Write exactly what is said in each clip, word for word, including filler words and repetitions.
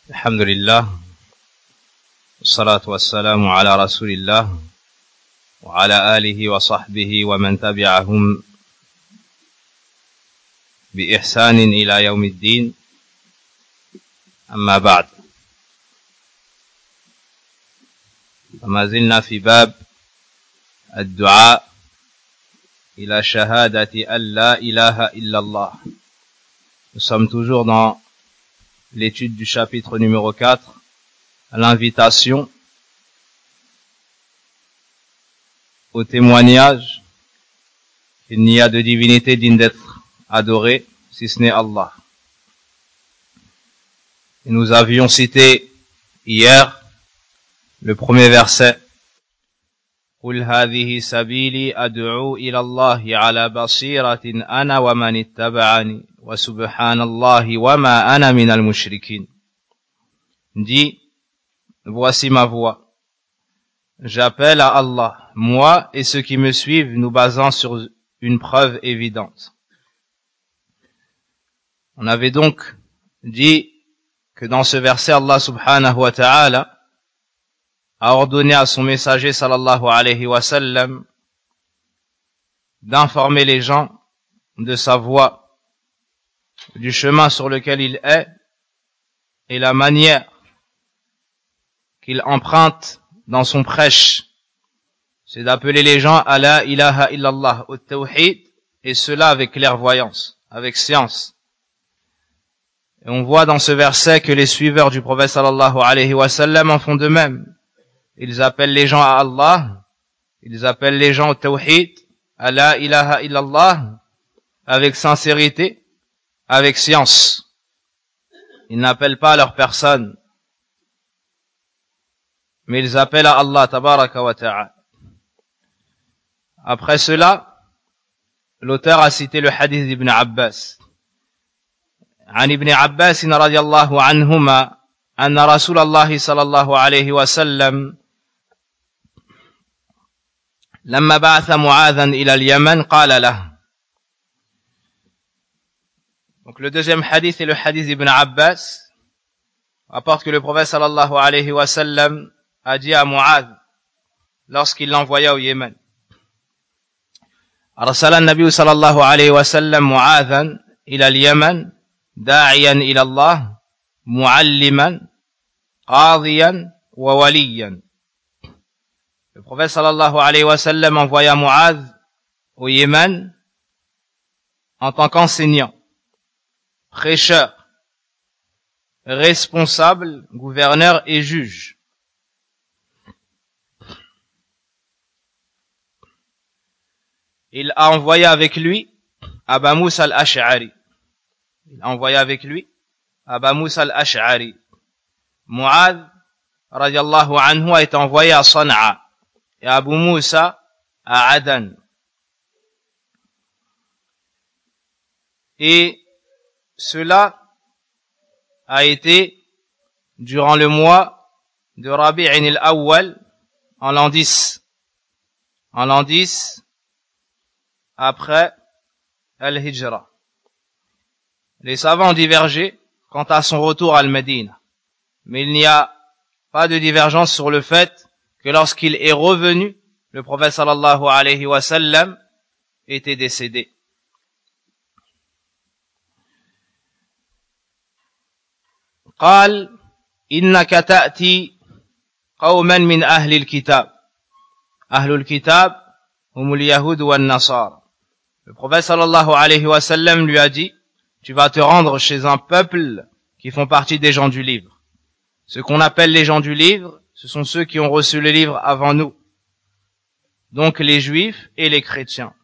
الحمد لله والصلاة والسلام على رسول الله وعلى آله وصحبه ومن تبعهم بإحسان إلى يوم الدين أما بعد فما زلنا في باب الدعاء إلى شهادة أن لا إله إلا الله. Nous sommes toujours dans l'étude du chapitre numéro quatre, l'invitation au témoignage qu'il n'y a de divinité digne d'être adorée si ce n'est Allah. Et nous avions cité hier le premier verset: قل هذه سبيلي أدعو إلى الله على بصيرة أنا ومن اتبعني وسبحان الله وما أنا من المشركين. Dit, voici ma voie. J'appelle à Allah, moi et ceux qui me suivent, nous basant sur une preuve évidente. On avait donc dit que dans ce verset, Allah subhanahu wa ta'ala a ordonné à son messager sallallahu alayhi wa sallam d'informer les gens de sa voie, du chemin sur lequel il est et la manière qu'il emprunte dans son prêche. C'est d'appeler les gens à la ilaha illallah, au tawhid, et cela avec clairvoyance, avec science. Et on voit dans ce verset que les suiveurs du prophète sallallahu alayhi wa sallam en font de même. Ils appellent les gens à Allah, ils appellent les gens au tawhid, à la ilaha illallah, avec sincérité, avec science. Ils n'appellent pas à leur personne, mais ils appellent à Allah tabaraka wa ta'ala. Après cela, l'auteur a cité le hadith d'Ibn Abbas. عن ابن عباس رضي الله عنهما أن رسول الله صلى الله عليه وسلم لما بعث معاذا إلى اليمن قال له. Donc le deuxième hadith est le hadith d'Ibn Abbas, rapporte que le prophète sallallahu alayhi wa sallam a dit à Mu'adh lorsqu'il l'envoya au Yémen: أرسل النبي صلى الله عليه وسلم معاذا إلى اليمن داعيا إلى الله معلما قاضيا ووليا. Le prophète sallallahu alayhi wa sallam envoya Mu'adh au Yémen en tant qu'enseignant, prêcheur, responsable, gouverneur et juge. Il a envoyé avec lui Aba Moussa al-Ash'ari. Il a envoyé avec lui Aba Moussa al-Ash'ari. Mu'adh, radiallahu anhu, a été envoyé à Sana'a et Abu Moussa à Adan. Et cela a été durant le mois de Rabi'in al-Awwal, en l'an dix. En l'an dix, après Al-Hijra. Les savants ont divergé quant à son retour à Al-Médine, mais il n'y a pas de divergence sur le fait que lorsqu'il est revenu, le prophète sallallahu alayhi wa sallam était décédé. قال إنك تأتي قوما من أهل الكتاب أهل الكتاب هم اليهود والنصارى. Le prophète sallallahu alayhi wa sallam lui a dit: tu vas te rendre chez un peuple qui font partie des gens du livre. Ce qu'on appelle les gens du livre, ce sont ceux qui ont reçu le livre avant nous, donc les juifs et les chrétiens.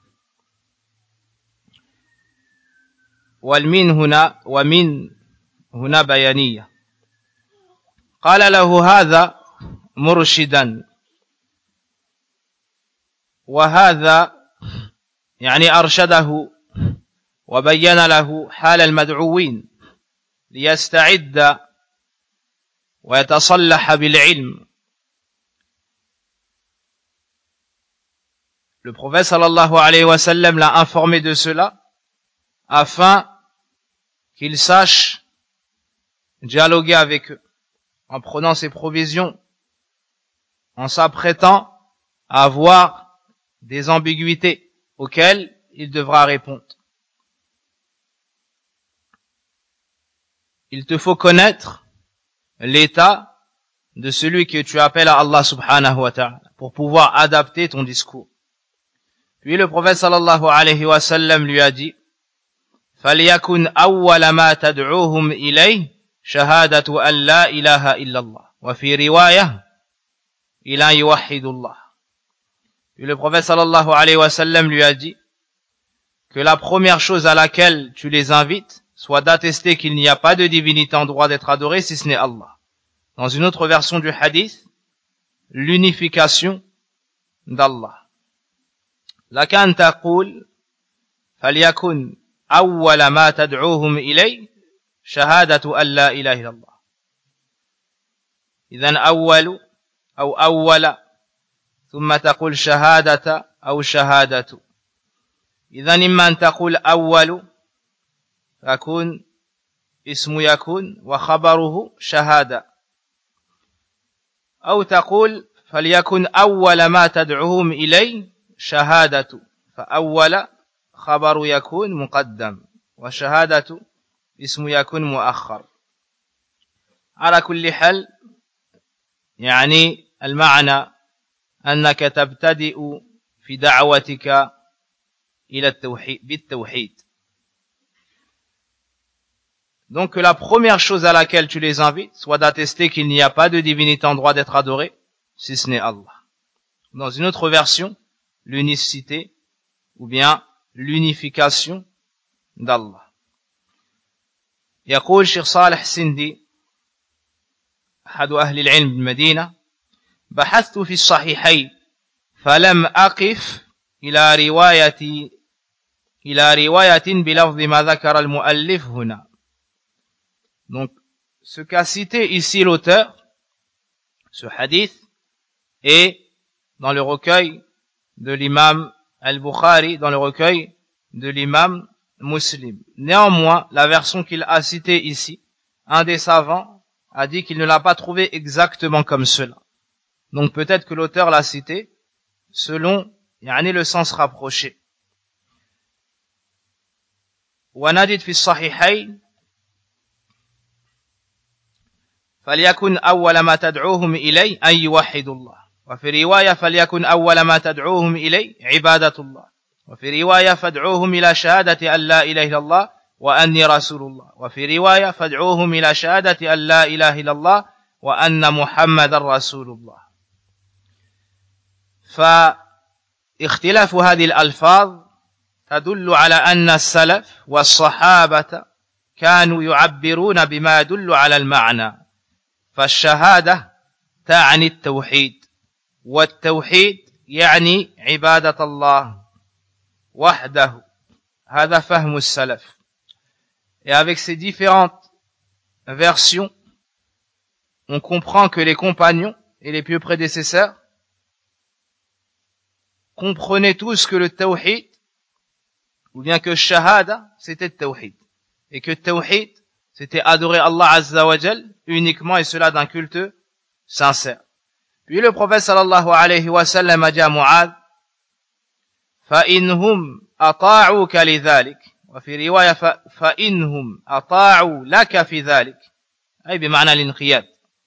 والمن هنا ومن هنا بيانية. قال له هذا مرشدا وهذا يعني أرشده وبين له حال المدعوين ليستعد ويتصلح بالعلم. Le prophète sallallahu alayhi wa sallam l'a informé de cela afin qu'il sache dialoguer avec eux, en prenant ses provisions, en s'apprêtant à avoir des ambiguïtés auxquelles il devra répondre. Il te faut connaître l'état de celui que tu appelles à Allah subhanahu wa ta'ala pour pouvoir adapter ton discours. Puis le prophète sallallahu alayhi wa sallam lui a dit فَلْيَكُنْ أَوَّلَ مَا تَدْعُوهُمْ إِلَيْهِ شَهَادَةُ أَنْ لَا إِلَهَ إِلَّا اللَّهِ وَفِي رِوَايَةٍ إِلَى يُوَحِّدُ اللَّهِ. Puis le prophète sallallahu alayhi wa sallam lui a dit que la première chose à laquelle tu les invites soit d'attester qu'il n'y a pas de divinité en droit d'être adorée si ce n'est Allah. Dans une autre version du hadith, l'unification d'Allah. لكن تقول فليكن أول ما تدعوهم إليه شهادة أن لا إله إلا الله. إذن أول أو أول ثم تقول شهادة أو شهادة. إذن إما أن تقول أول فيكون اسم يكون وخبره شهادة، أو تقول فليكن أول ما تدعوهم إليه شهادة، فأول خبر يكون مقدم وشهادة اسم يكون مؤخر. على كل حال يعني المعنى أنك تبتدئ في دعوتك إلى التوحيد بالتوحيد. Donc que la première chose à laquelle tu les invites soit d'attester qu'il n'y a pas de divinité en droit d'être adorée si ce n'est Allah. Dans une autre version, l'unicité ou bien l'unification d'Allah. يقول شيخ صالح السندي أحد أهل العلم بالمدينة بحثت في الصحيحين فلم أقف إلى رواية إلى رواية بلفظ ما ذكر المؤلف هنا. Donc ce qu'a cité ici l'auteur, ce hadith, est dans le recueil de l'imam al-Bukhari, dans le recueil de l'imam Muslim. Néanmoins, la version qu'il a citée ici, un des savants a dit qu'il ne l'a pas trouvée exactement comme cela. Donc peut-être que l'auteur l'a cité selon يعني le sens rapproché. ونجد في الصحيحين فليكن أول ما تدعوهم إليه أن يوحدوا الله، وفي رواية فليكن أول ما تدعوهم إليه عبادة الله، وفي رواية فادعوهم إلى شهادة أن لا إله إلا الله وأني رسول الله، وفي رواية فادعوهم إلى شهادة أن لا إله إلا الله وأن محمد رسول الله. فاختلاف هذه الألفاظ تدل على أن السلف والصحابة كانوا يعبرون بما يدل على المعنى. فالشهادة تعني التوحيد، والتوحيد يعني عبادة الله وحده. هذا فهم السلف. Et avec ces différentes versions, on comprend que les compagnons et les pieux prédécesseurs comprenaient tous que le tawhid, ou bien que shahada, c'était le tawhid, et que tawhid, c'était adorer Allah Azza wa Jal uniquement, et cela d'un culte sincère. Puis le prophète sallallahu alayhi wa sallam a dit à Mu'adh فَإِنْهُمْ أَطَاعُوكَ لِذَلِكَ وفي رواية فَإِنْهُمْ أَطَاعُوا لَكَ في ذلك، أي بمعنى الانقياد.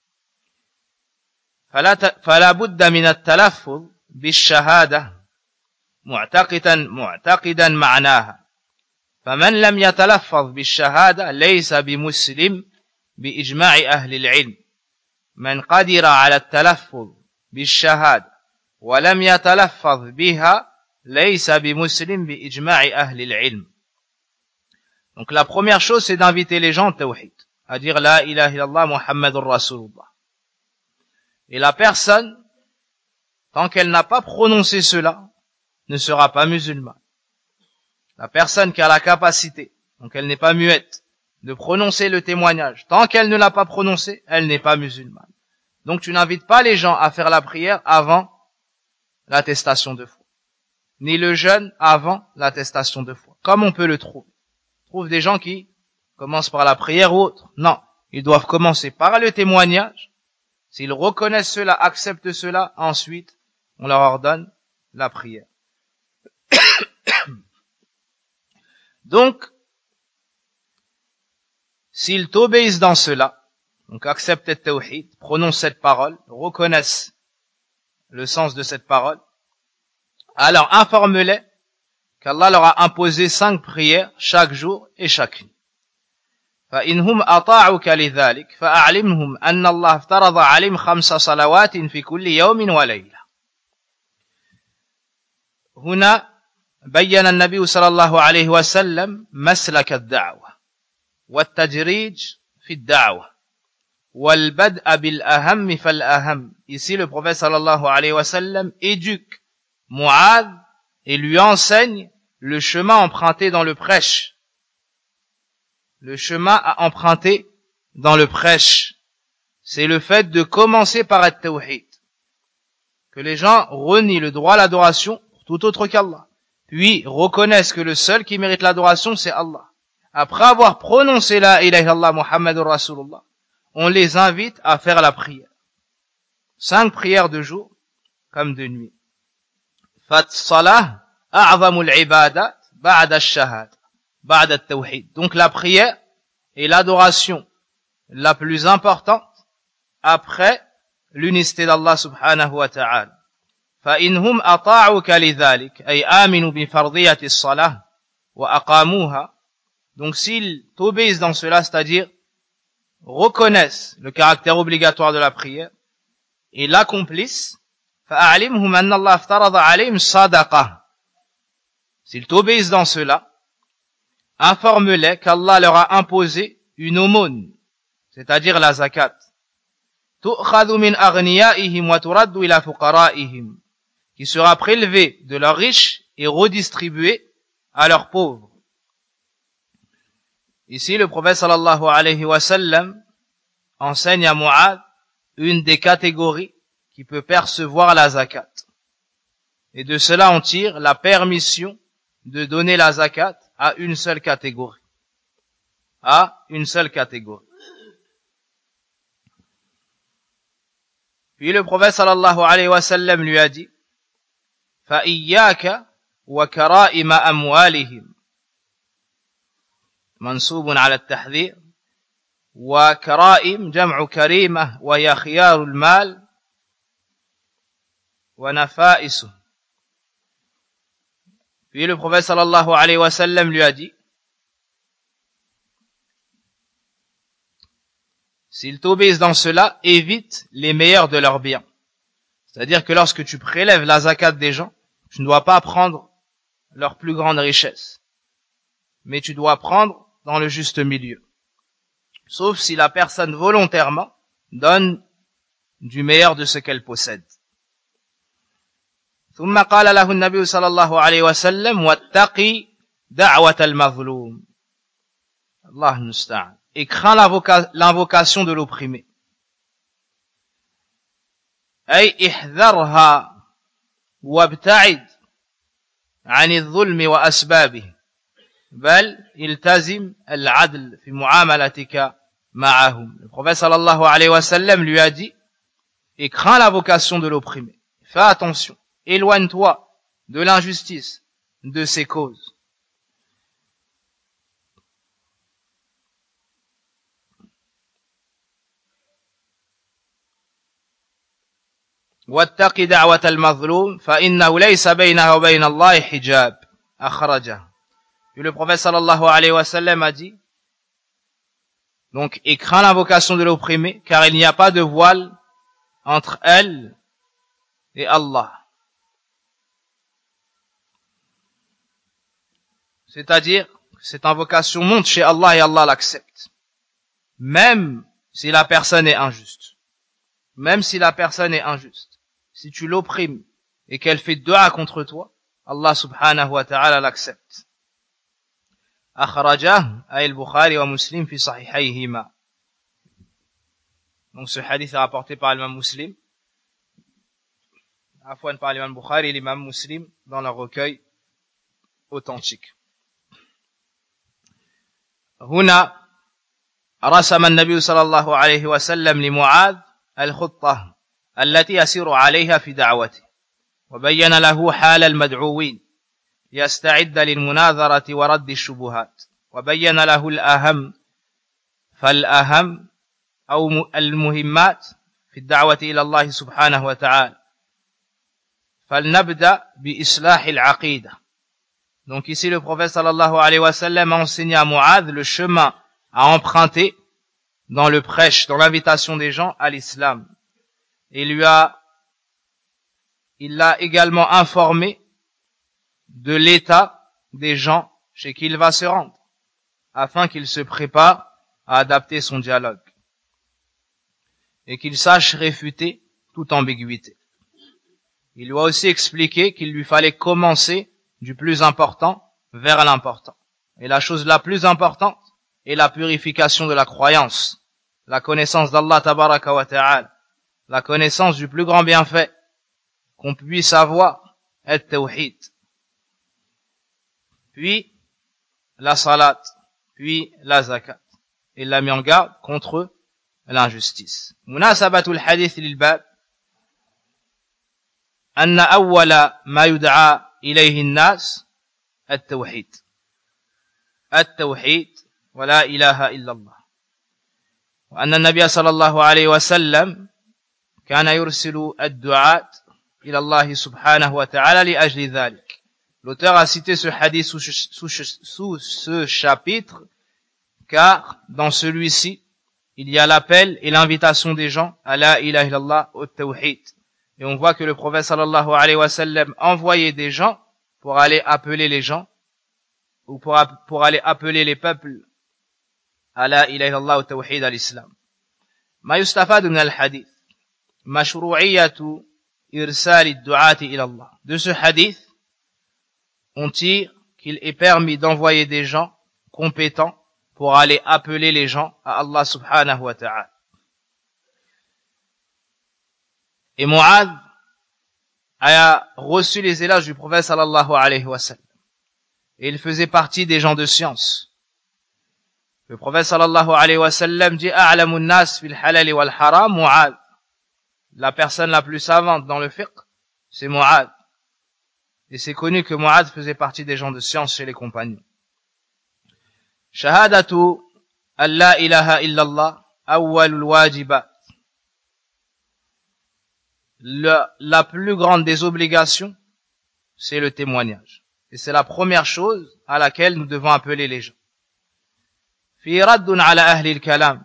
فلا, فلا بد من التلفظ بالشهادة معتقدا معتقدا معناها. فمن لم يتلفظ بالشهادة ليس بمسلم بإجماع أهل العلم. من قدر على التلفظ بالشهادة ولم يتلفظ بها ليس بمسلم بإجماع أهل العلم. Donc la première chose, c'est d'inviter les gens au tawhid, à dire la ilaha illallah Muhammadur Rasulullah. Et la personne, tant qu'elle n'a pas prononcé cela, ne sera pas musulmane. La personne qui a la capacité, donc elle n'est pas muette, de prononcer le témoignage, tant qu'elle ne l'a pas prononcé, elle n'est pas musulmane. Donc tu n'invites pas les gens à faire la prière avant l'attestation de foi, ni le jeûne avant l'attestation de foi, comme on peut le trouver. On trouve des gens qui commencent par la prière ou autre. Non, ils doivent commencer par le témoignage S'ils reconnaissent cela, acceptent cela, ensuite, on leur ordonne la prière. Donc, s'ils t'obéissent dans cela, donc acceptent le tawhid, prononcent cette parole, reconnaissent le sens de cette parole, alors informe-les qu'Allah leur a imposé cinq prières chaque jour et chaque nuit. فإنهم أطاعوك لذلك فأعلمهم أن الله افترض عليهم خمس صلوات في كل يوم وليلة. هنا بين النبي صلى الله عليه وسلم مسلك الدعوة والتدريج في الدعوة والبدء بالأهم فالأهم. Ici le prophète sallallahu alayhi wa sallam éduque Mu'adh et lui enseigne le chemin emprunté dans le prêche. Le chemin à emprunter dans le prêche, c'est le fait de commencer par être tawhid. Que les gens renient le droit à l'adoration pour tout autre qu'Allah. Puis reconnaissent que le seul qui mérite l'adoration, c'est Allah. Après avoir prononcé la ilaha illallah Muhammadur Rasulullah, on les invite à faire la prière. Cinq prières de jour, comme de nuit. Fat salah, a'zamul ibadat, ba'da ash-shahada. Ba'da at-tawhid. Donc la prière est l'adoration la plus importante après l'unicité d'Allah subhanahu wa ta'ala. فإنهم أطاعوك لذلك أي آمنوا بفرضية الصلاة وأقاموها. Donc s'ils t'obéissent dans cela, c'est-à-dire reconnaissent le caractère obligatoire de la prière et l'accomplissent, فأعلمهم أن الله افترض عليهم صدقة. S'ils t'obéissent dans cela, informe-les qu'Allah leur a imposé une aumône, c'est-à-dire la zakat. تُؤْخَذُ مِنْ أَغْنِيَائِهِمْ وَتُرَدُّ إِلَى فُقَرَائِهِمْ, qui sera prélevée de leurs riches et redistribuée à leurs pauvres. Ici, le prophète sallallahu alayhi wa sallam enseigne à Mu'adh une des catégories qui peut percevoir la zakat. Et de cela, on tire la permission de donner la zakat à une seule catégorie. À une seule catégorie. Puis le prophète sallallahu alayhi wa sallam lui a dit, فَإِيَّاكَ وَكَرَائِمَ أَمْوَالِهِمْ منصوب على التحذير وكرائم جمع كريمة وهي خيار المال ونفائسه. Puis le prophète sallallahu alayhi wa sallam lui a dit, s'ils t'obéissent dans cela, évite les meilleurs de leurs biens. C'est-à-dire que lorsque tu prélèves la zakat des gens, tu ne dois pas prendre leur plus grande richesse, mais tu dois prendre dans le juste milieu. Sauf si la personne volontairement donne du meilleur de ce qu'elle possède. ثم قال له النبي صلى الله عليه وسلم واتقي دعوة المظلوم. Allah المستعان. Et crains l'invocation de l'opprimé. أي احذرها وابتعد عن الظلم وأسبابه بل التزم العدل في معاملتك معهم. Le prophète sallallahu alayhi wa sallam lui a dit, et crains l'invocation de l'opprimé. Fais attention. Éloigne-toi de l'injustice, de ses causes. واتق دعوة المظلوم فإنه ليس بينها وبين الله حجاب أخرجه. Puis le prophète sallallahu alayhi wa sallam a dit, donc, et crains l'invocation de l'opprimé, car il n'y a pas de voile entre elle et Allah. C'est-à-dire, cette invocation monte chez Allah et Allah l'accepte. Même si la personne est injuste. Même si la personne est injuste. Si tu l'opprimes et qu'elle fait dua contre toi, Allah subhanahu wa ta'ala l'accepte. أخرجه أي البخاري ومسلم في صحيحيهما. Donc ce hadith est rapporté par l'imam Muslim. Afwan par l'imam Bukhari et l'imam Muslim dans leur recueil authentique. هنا رسم النبي صلى الله عليه وسلم لمعاذ الخطة التي يسير عليها في دعوته وبين له حال المدعوين ليستعد للمناظرة ورد الشبهات وبين له الأهم فالأهم أو المهمات في الدعوة إلى الله سبحانه وتعالى فلنبدأ بإصلاح العقيدة. Donc ici le prophète sallallahu alayhi wa sallam a enseigné à Mu'adh le chemin à emprunter dans le prêche, dans l'invitation des gens à l'islam. Et lui a, il l'a également informé de l'état des gens chez qui il va se rendre, afin qu'il se prépare à adapter son dialogue et qu'il sache réfuter toute ambiguïté. Il lui a aussi expliqué qu'il lui fallait commencer du plus important vers l'important. Et la chose la plus importante est la purification de la croyance, la connaissance d'Allah tabaraka wa ta'ala, la connaissance du plus grand bienfait qu'on puisse avoir, est tawhid. Puis la salat, puis la zakat. Il l'a mis en garde contre l'injustice. Munasabatul hadith lil bab أن أول ما يدعى إليه الناس التوحيد التوحيد ولا إله إلا الله وأن النبي صلى الله عليه وسلم كان يرسل الدعاة إلى الله سبحانه وتعالى لأجل ذلك. L'auteur a cité ce hadith sous, sous, sous ce chapitre car dans celui-ci il y a l'appel et l'invitation des gens à la ilaha illallah au tawhid. Et on voit que le prophète sallallahu alayhi wa sallam envoyait des gens pour aller appeler les gens, ou pour, pour aller appeler les peuples à la ilaha illallah wa tawhid al-islam. Ma yustafad min al-hadith, mashru'iyyatu irsal ad-du'ati ila Allah. De ce hadith, on tire qu'il est permis d'envoyer des gens compétents pour aller appeler les gens à Allah subhanahu wa ta'ala. Et Mu'adh a reçu les éloges du prophète sallallahu alayhi wa sallam. Et il faisait partie des gens de science. Le prophète sallallahu alayhi wa sallam dit a'lamu an-nas fil halal wal haram Mu'adh. La personne la plus savante dans le fiqh, c'est Mu'adh. Et c'est connu que Mu'adh faisait partie des gens de science chez les compagnons. Shahadatu an la ilaha illallah awwalul wajibat. La, la plus grande des obligations, c'est le témoignage. Et c'est la première chose à laquelle nous devons appeler les gens. في رد على أهل الكلام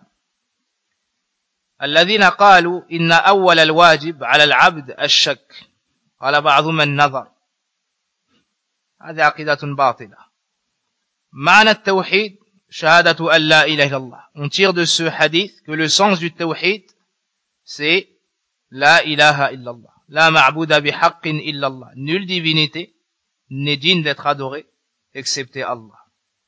الذين قالوا إن أول الواجب على العبد الشك قال بعضهم النظر هذه عقيدة باطلة معنى التوحيد شهادة أن لا إله إلا الله. On tire de ce hadith que le sens du tawhid c'est La ilaha illallah. La ma'bouda bihaqqin illallah. Nulle divinité n'est digne d'être adorée excepté Allah.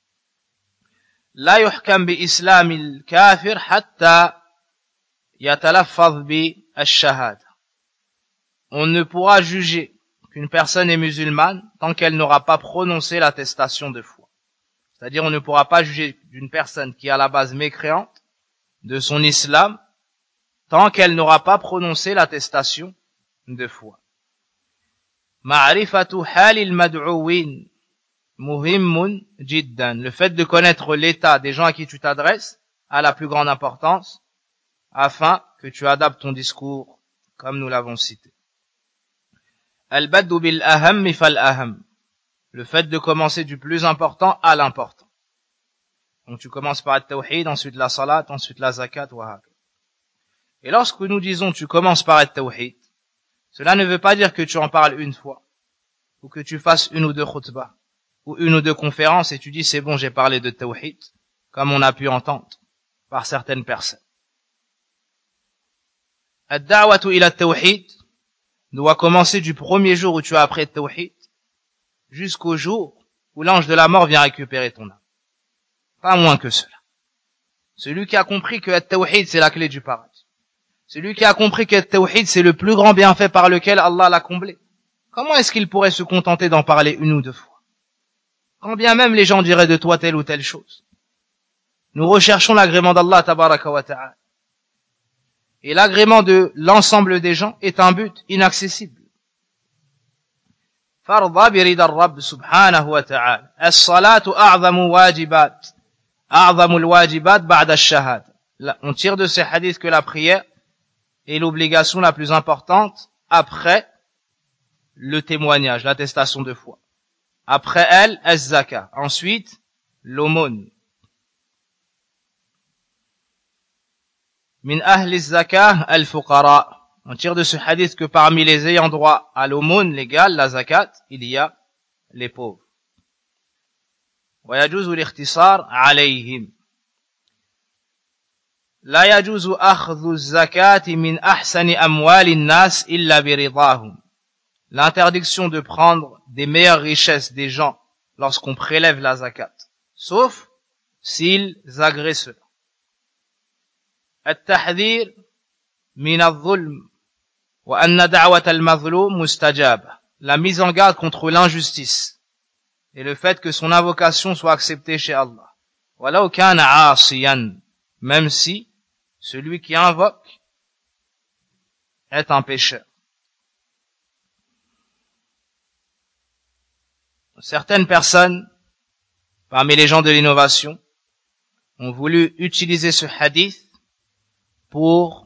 La yuhkam bi islamil kafir hatta yatalaffaz bi ash-shahada. On ne pourra juger qu'une personne est musulmane tant qu'elle n'aura pas prononcé l'attestation de foi. C'est-à-dire on ne pourra pas juger d'une personne qui est à la base mécréante de son islam tant qu'elle n'aura pas prononcé l'attestation de foi. Ma'rifatu halil mad'uwin muhimmun jiddan. Le fait de connaître l'état des gens à qui tu t'adresses a la plus grande importance afin que tu adaptes ton discours comme nous l'avons cité. Al-baddu bil aham fal aham. Le fait de commencer du plus important à l'important. Donc tu commences par le tawhid, ensuite la salat, ensuite la zakat, wa haka. Et lorsque nous disons tu commences par être tawhid, cela ne veut pas dire que tu en parles une fois, ou que tu fasses une ou deux khutbah, ou une ou deux conférences et tu dis c'est bon j'ai parlé de tawhid, comme on a pu entendre par certaines personnes. Ad-da'watu ila tawhid doit commencer du premier jour où tu as appris tawhid, jusqu'au jour où l'ange de la mort vient récupérer ton âme. Pas moins que cela. Celui qui a compris que at-tawhid c'est la clé du paradis. Celui qui a compris que at-tawhid c'est le plus grand bienfait par lequel Allah l'a comblé. Comment est-ce qu'il pourrait se contenter d'en parler une ou deux fois? Quand bien même les gens diraient de toi telle ou telle chose. Nous recherchons l'agrément d'Allah tabaraka wa ta'ala. Et l'agrément de l'ensemble des gens est un but inaccessible. فارضى برضا الرب سبحانه وتعالى. الصلاة أعظم واجبات أعظم الواجبات بعد الشهادة. On tire de ces hadiths que la prière est l'obligation la plus importante après le témoignage, l'attestation de foi. Après elle, az-zaka. Ensuite, l'aumône. Min ahli az-zaka al-fuqara. On tire de ce hadith que parmi les ayants droit à l'aumône légale, la zakat, il y a les pauvres. ويجوز الاختصار عليهم. لا يجوز أخذ الزكاة من أحسن أموال الناس إلا برضاهم. L'interdiction de prendre des meilleures richesses des gens lorsqu'on prélève la zakat, sauf s'ils agréent cela. التحذير من الظلم وأن دعوة المظلوم مستجابة. La mise en garde contre l'injustice et le fait que son invocation soit acceptée chez Allah. ولو كان عاصيا, même si celui qui invoque est un pécheur. Certaines personnes, parmi les gens de l'innovation, ont voulu utiliser ce hadith pour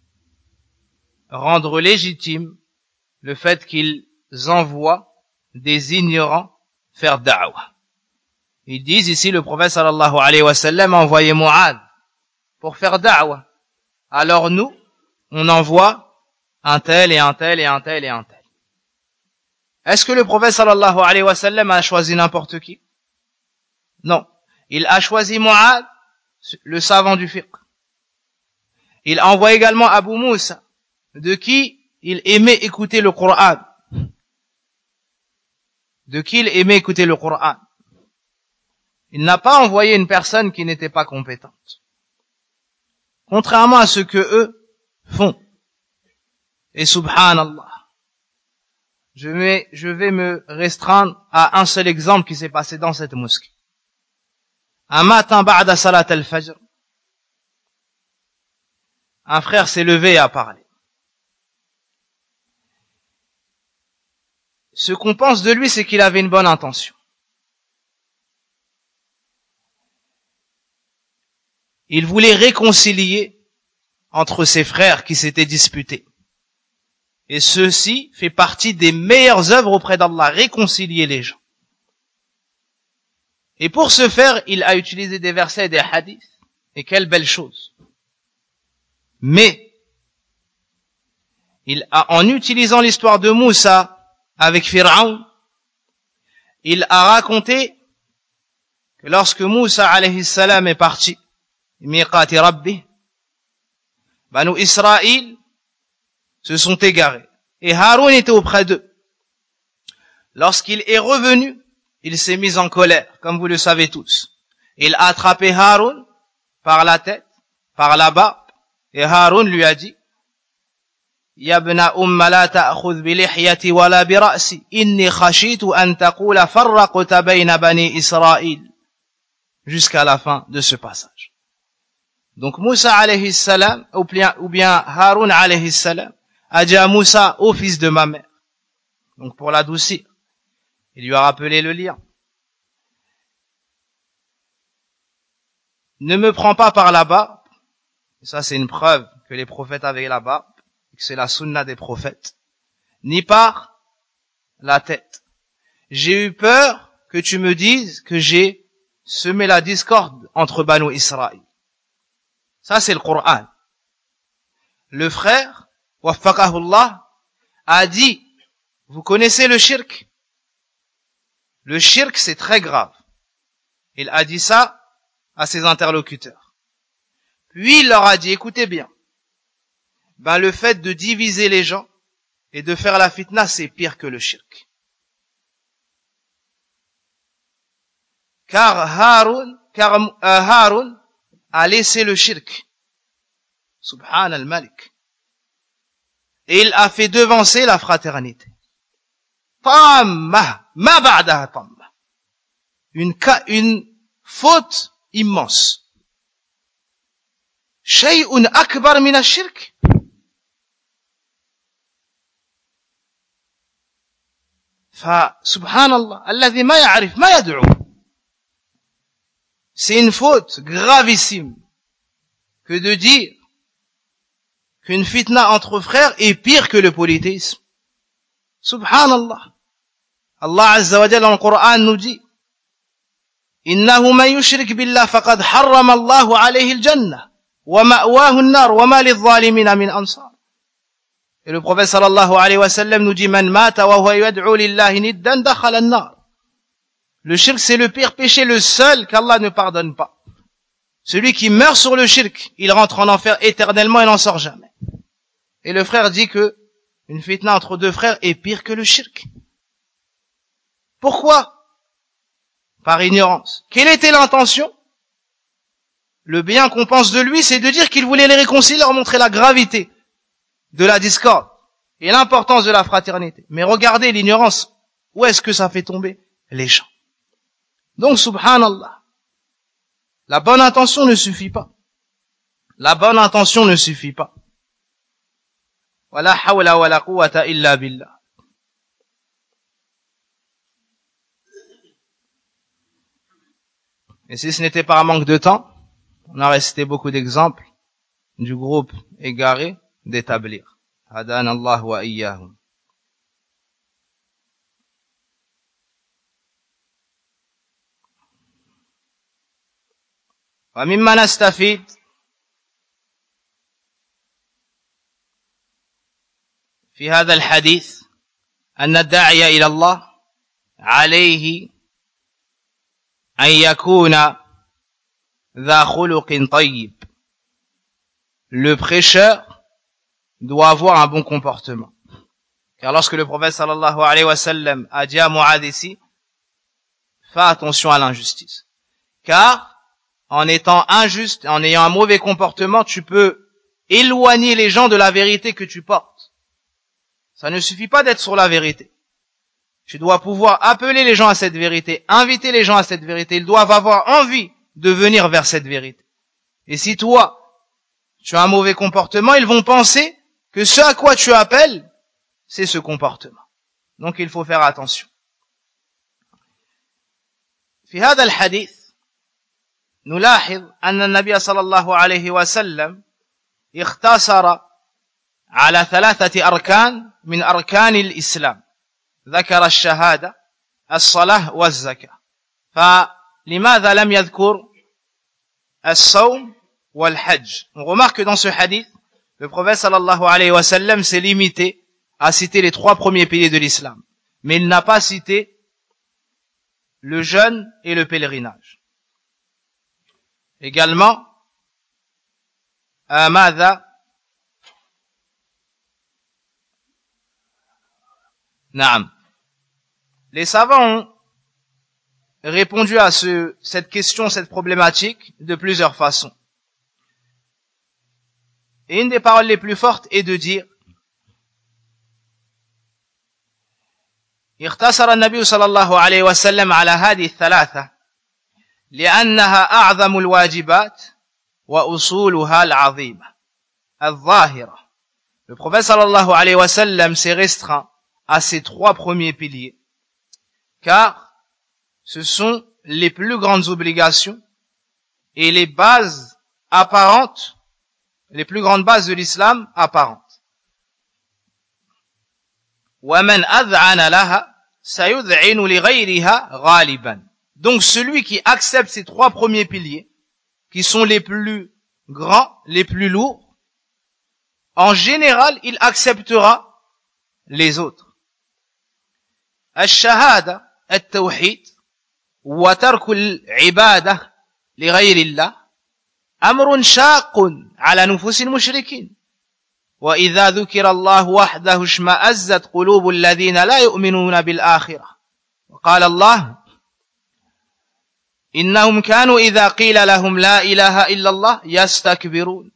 rendre légitime le fait qu'ils envoient des ignorants faire da'wah. Ils disent ici, le prophète sallallahu alayhi wa sallam a envoyé Mu'adh pour faire da'wah. Alors nous, on envoie un tel et un tel et un tel et un tel. Est-ce que le prophète sallallahu alayhi wa sallam a choisi n'importe qui? Non. Il a choisi Mu'adh, le savant du fiqh. Il envoie également Abu Moussa, de qui il aimait écouter le Coran. De qui il aimait écouter le Coran. Il n'a pas envoyé une personne qui n'était pas compétente. Contrairement à ce que eux font. Et subhanallah. Je vais, je vais me restreindre à un seul exemple qui s'est passé dans cette mosquée. Un matin, ba'da salat al-fajr, un frère s'est levé et a parlé. Ce qu'on pense de lui, c'est qu'il avait une bonne intention. Il voulait réconcilier entre ses frères qui s'étaient disputés. Et ceci fait partie des meilleures œuvres auprès d'Allah, réconcilier les gens. Et pour ce faire, il a utilisé des versets et des hadiths. Et quelle belle chose. Mais, il a, en utilisant l'histoire de Moussa avec Pharaon, il a raconté que lorsque Moussa alayhi salam est parti, miqati rabbi, Banu Israël se sont égarés. Et Haroun était auprès d'eux. Lorsqu'il est revenu, il s'est mis en colère, comme vous le savez tous. Il a attrapé Haroun par la tête, par la barbe, et Haroun lui a dit, Ya ibna umma la ta'khudh bi lihyati wala bi ra'si, inni khashitu an taqula farraqta bayna bani Israël. Jusqu'à la fin de ce passage. Donc Moussa alayhi salam, ou bien, ou bien Haroun alayhi salam, a dit à Moussa, ô fils de ma mère, donc pour l'adoucir, il lui a rappelé le lien. Ne me prends pas par la barbe, ça c'est une preuve que les prophètes avaient la barbe, que c'est la sunna des prophètes, ni par la tête. J'ai eu peur que tu me dises que j'ai semé la discorde entre Banu Israël. Ça c'est le Coran. Le frère, waffaqahullah, a dit, vous connaissez le shirk? Le shirk c'est très grave. Il a dit ça à ses interlocuteurs. Puis il leur a dit, écoutez bien, ben le fait de diviser les gens et de faire la fitna, c'est pire que le shirk. Car Haroun, car euh, Haroun a laissé le shirk. Subhan al-Malik. Et il a fait devancer la fraternité. Tamma, ma ba'daha tamma. Une, une faute immense. شيء أكبر من الشرك. فسبحان الله الذي ما يعرف ما يدعو. C'est une faute gravissime que de dire qu'une fitna entre frères est pire que le polythéisme. Subhanallah. Allah Azza wa Jalla dans le Coran nous dit إنه من يشرك بالله فقد حرم الله عليه الجنة ومأواه النار وما للظالمين من أنصار. Et le prophète sallallahu alayhi wa sallam nous dit Man mata wa huwa yad'u lillahi niddan dakhala an-nar. Le shirk c'est le pire péché, le seul qu'Allah ne pardonne pas. Celui qui meurt sur le shirk, il rentre en enfer éternellement et n'en sort jamais. Et le frère dit que une fitna entre deux frères est pire que le shirk. Pourquoi? Par ignorance. Quelle était l'intention? Le bien qu'on pense de lui, c'est de dire qu'il voulait les réconcilier, leur montrer la gravité de la discorde et l'importance de la fraternité. Mais regardez l'ignorance. Où est-ce que ça fait tomber les gens? Donc, subhanallah, la bonne intention ne suffit pas. La bonne intention ne suffit pas. Wala hawla wala quwwata illa billah. Et si ce n'était pas un manque de temps, on a resté beaucoup d'exemples du groupe égaré d'établir. Hadana Allah wa iyyahum. ومما نستفيد في هذا الحديث أن الداعي إلى الله عليه أن يكون ذا خلق طيب. Le prêcheur doit avoir un bon comportement. Car lorsque le prophète sallallahu alayhi wa sallam a dit à Mu'adh ici, fais attention à l'injustice. Car en étant injuste, en ayant un mauvais comportement, tu peux éloigner les gens de la vérité que tu portes. Ça ne suffit pas d'être sur la vérité. Tu dois pouvoir appeler les gens à cette vérité, inviter les gens à cette vérité. Ils doivent avoir envie de venir vers cette vérité. Et si toi, tu as un mauvais comportement, ils vont penser que ce à quoi tu appelles, c'est ce comportement. Donc il faut faire attention. في هذا الحديث نلاحظ أن النبي صلى الله عليه وسلم اختصر على ثلاثة أركان من أركان الإسلام. ذكر الشهادة الصلاة والزكاة. فلماذا لم يذكر الصوم والحج? On remarque que dans ce hadith, le prophète sallallahu alayhi wa sallam s'est limité à citer les trois premiers piliers de l'islam. Mais il n'a pas cité le jeûne et le pèlerinage. Également, ماذا نعم. Les savants ont répondu à ce, cette question, cette problématique de plusieurs façons. Et une des paroles les plus fortes est de dire اختصر النبي صلى الله عليه وسلم على هذه الثلاثة لأنها أعظم الواجبات وأصولها العظيمة الظاهرة. Le prophète sallallahu alayhi wa sallam s'est restreint à ces trois premiers piliers, car ce sont les plus grandes obligations et les bases apparentes, les plus grandes bases de l'islam apparentes. وَمَنْ أَذْعَنَ لَهَا سَيُذْعِنُ لِغَيْرِهَا غَالِبًا. Donc celui qui accepte ces trois premiers piliers, qui sont les plus grands, les plus lourds, en général, il acceptera les autres. الشهادة التوحيد وترك العبادة لغير الله أمر شاق على نفوس المشركين وإذا ذكر الله وحده اشمأزت قلوب الذين لا يؤمنون بالآخرة وقال الله إنهم كانوا إذا قيل لهم لا إله إلا الله يستكبرون.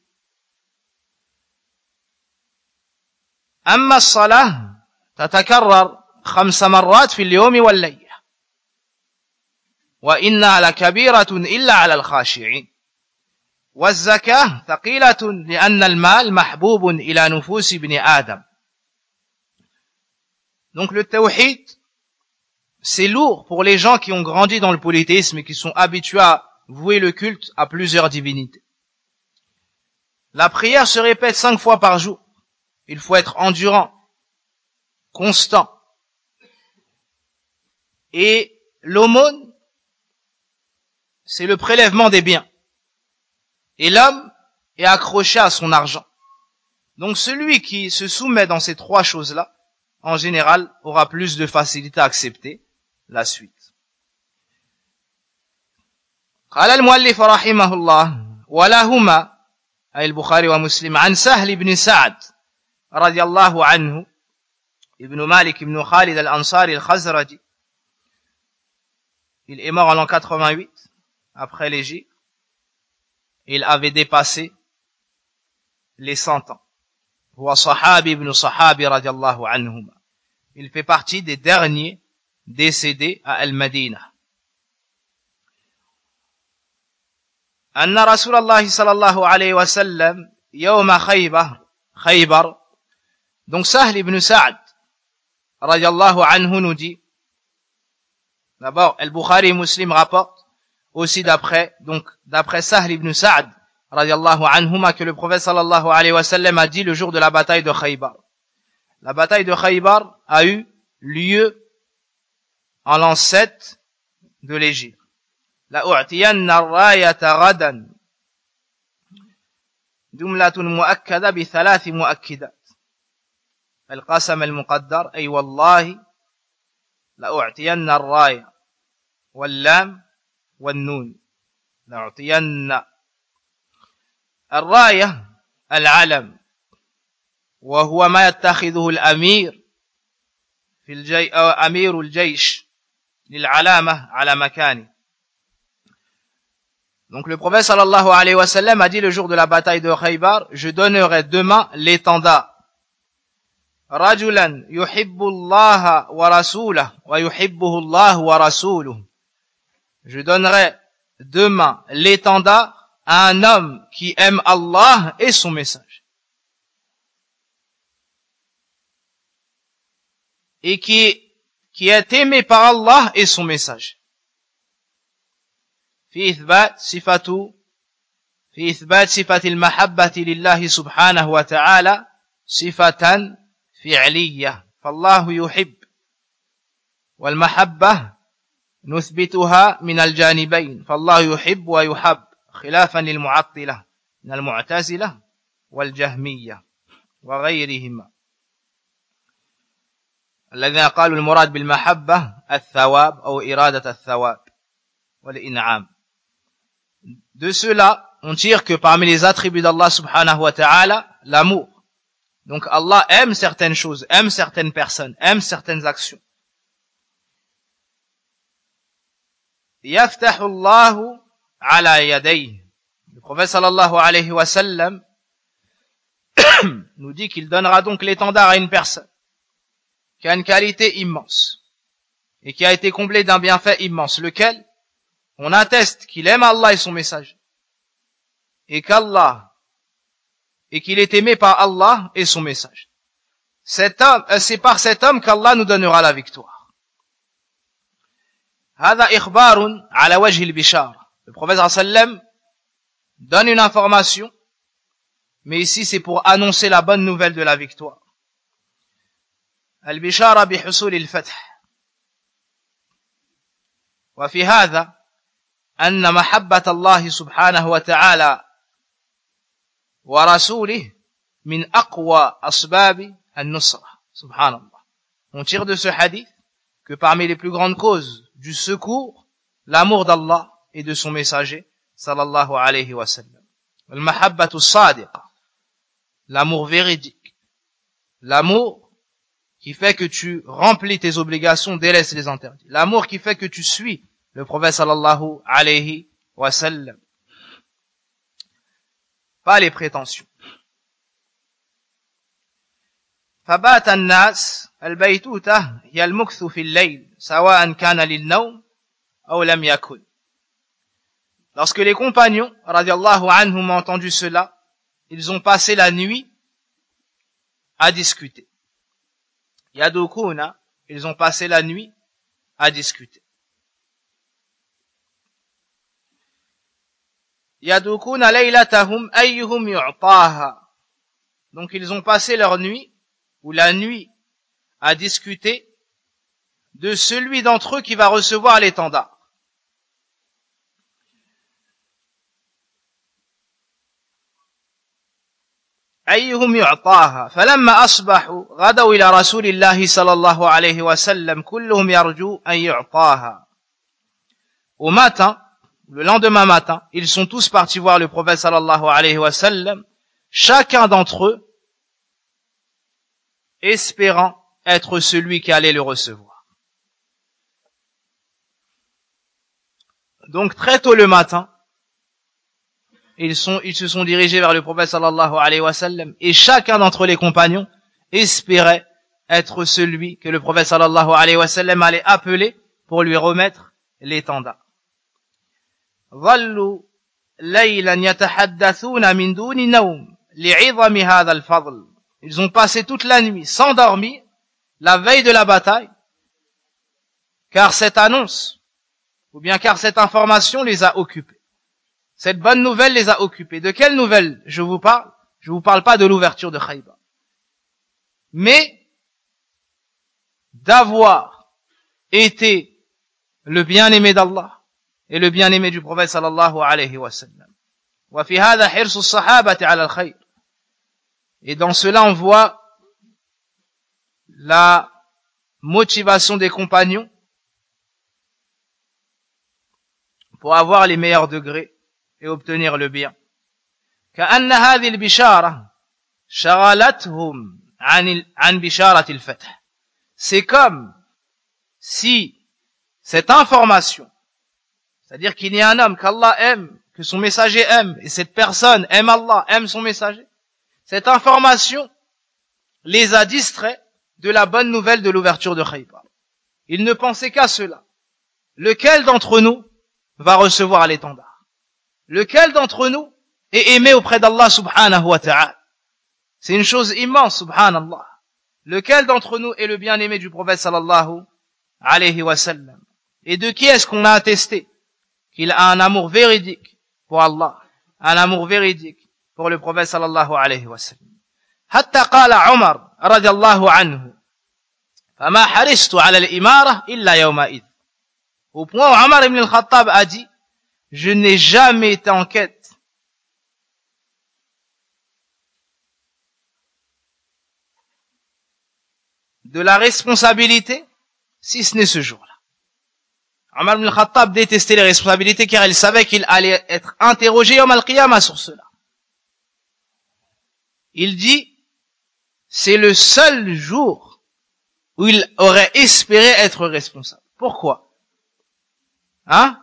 أما الصلاة تتكرر خمس مرات في اليوم والليلة وإنها لكبيرة إلا على الخاشعين. والزكاة ثقيلة لأن المال محبوب إلى نفوس ابن آدم. Donc le tawhid, c'est lourd pour les gens qui ont grandi dans le polythéisme et qui sont habitués à vouer le culte à plusieurs divinités. La prière se répète cinq fois par jour. Il faut être endurant, constant. Et l'aumône, c'est le prélèvement des biens. Et l'homme est accroché à son argent. Donc celui qui se soumet dans ces trois choses-là, en général, aura plus de facilité à accepter la suite. قال المؤلف رحمه الله ولهما أي البخاري ومسلم عن سهل بن سعد رضي الله عنه ابن مالك بن خالد الأنصاري الخزرجي. Il est mort en l'an quatre-vingt-huit après l'Hégire. Il avait dépassé les cent ans. هو صحابي ابن صحابي رضي الله عنهما. Il fait partie des derniers décédés à Al-Madinah. أن رسول الله صلى الله عليه وسلم يوم خيبر خيبر. Donc Sahl ibn Sa'd رضي الله عنه nous dit, d'abord Al-Bukhari et Muslim rapportent aussi d'après donc d'après Sahl ibn Sa'd radiyallahu anhuma que le prophète sallallahu alayhi wa sallam a dit le jour de la bataille de Khaybar. La bataille de Khaybar a eu lieu en l'an sept de l'Hégire. La u'tiyanna ar-rayata ghadan jumlatun mu'akkada bi thalath mu'akkidat. القسم المقدر أي والله لأعطين الراية واللام والنون. لأعطين الراية العلم وهو ما يتخذه الأمير في الجي أو أمير الجيش للعلامة على مكانه. Donc le prophète sallallahu alayhi wa sallam a dit le jour de la bataille de Khaybar, je donnerai demain l'étendard. رجلا يحب الله ورسوله ويحبه الله ورسوله. Je donnerai demain l'étendard à un homme qui aime Allah et son message. Et qui, qui est aimé par Allah et son message. في إثبات صفة في إثبات صفة المحبة لله سبحانه وتعالى صفة فعلية فالله يحب والمحبة نثبتها من الجانبين فالله يحب ويحب خلافا للمعطلة من المعتزلة والجهمية وغيرهما الذين قالوا المراد بالمحبة الثواب أو إرادة الثواب والإنعام. De cela, on tire que parmi les attributs d'Allah subhanahu wa ta'ala, l'amour. Donc Allah aime certaines choses, aime certaines personnes, aime certaines actions. يفتح الله على يديه. Le prophète sallallahu alayhi wa sallam nous dit qu'il donnera donc l'étendard à une personne qui a une qualité immense et qui a été comblée d'un bienfait immense, lequel on atteste qu'il aime Allah et son message et qu'Allah et qu'il est aimé par Allah et son message. Cet homme, c'est par cet homme qu'Allah nous donnera la victoire. هذا إخبار على وجه البشارة. Le prophète صلى الله عليه وسلم donne une information, mais ici c'est pour annoncer la bonne nouvelle de la victoire. البشارة بحصول الفتح. وفي هذا أن محبة الله سبحانه وتعالى ورسوله من أقوى أسباب النصرة. سبحان الله. On tire de ce hadith que parmi les plus grandes causes du secours, l'amour d'Allah et de son messager, sallallahu alayhi wa sallam. Al-mahabbatu sadiqa. L'amour véridique. L'amour qui fait que tu remplis tes obligations, délaisses les interdits. L'amour qui fait que tu suis le prophète sallallahu alayhi wa sallam. Pas les prétentions. فبات الناس البيتوتة هي المكث في الليل سواء كان للنوم أو لم يكن. Lorsque les compagnons, radiallahu anhum, ont entendu cela, ils ont passé la nuit à discuter. Yadukuna, ils ont passé la nuit à discuter. Yadukuna laylatahum ayyuhum yu'taha. Donc ils ont passé leur nuit, ou la nuit, à discuter de celui d'entre eux qui va recevoir l'étendard. أيهم يعطاها فلما أصبحوا غدوا إلى رسول الله صلى الله عليه وسلم كلهم يرجو أن يعطاها. Au matin, le lendemain matin, ils sont tous partis voir le prophète sallallahu alayhi wa sallam, chacun d'entre eux espérant être celui qui allait le recevoir. Donc très tôt le matin, Ils, sont, ils se sont dirigés vers le prophète sallallahu alayhi wa sallam et chacun d'entre les compagnons espérait être celui que le prophète sallallahu alayhi wa sallam allait appeler pour lui remettre l'étendard. ظلوا ليلا يتحدثون من دون نوم لعظم هذا الفضل. Ils ont passé toute la nuit sans dormir la veille de la bataille car cette annonce ou bien car cette information les a occupés. Cette bonne nouvelle les a occupés. De quelle nouvelle je vous parle? Je ne vous parle pas de l'ouverture de Khaybar. Mais d'avoir été le bien-aimé d'Allah et le bien-aimé du prophète sallallahu alayhi wa sallam. Wa fi hadha hirsu as-sahabati ala al-khayr. Et dans cela on voit la motivation des compagnons pour avoir les meilleurs degrés et obtenir le bien. كأن هذه البشارة شغلتهم عن عن بشارة الفتح. C'est comme si cette information, c'est-à-dire qu'il y a un homme qu'Allah aime, que son messager aime, et cette personne aime Allah, aime son messager, cette information les a distraits de la bonne nouvelle de l'ouverture de Khaybar. Ils ne pensaient qu'à cela. Lequel d'entre nous va recevoir l'étendard? Lequel d'entre nous est aimé auprès d'Allah subhanahu wa ta'ala? C'est une chose immense, subhanallah. Lequel d'entre nous est le bien-aimé du prophète sallallahu alayhi wa sallam? Et de qui est-ce qu'on a attesté qu'il a un amour véridique pour Allah, un amour véridique pour le prophète sallallahu alayhi wa sallam? Hatta qala Umar radiyallahu anhu fama haristu ala al-imara illa yawma id. Au point où Umar ibn al-Khattab a dit: je n'ai jamais été en quête de la responsabilité si ce n'est ce jour-là. Omar ibn al-Khattab détestait les responsabilités car il savait qu'il allait être interrogé yawm al-qiyamah sur cela. Il dit, c'est le seul jour où il aurait espéré être responsable. Pourquoi? Hein?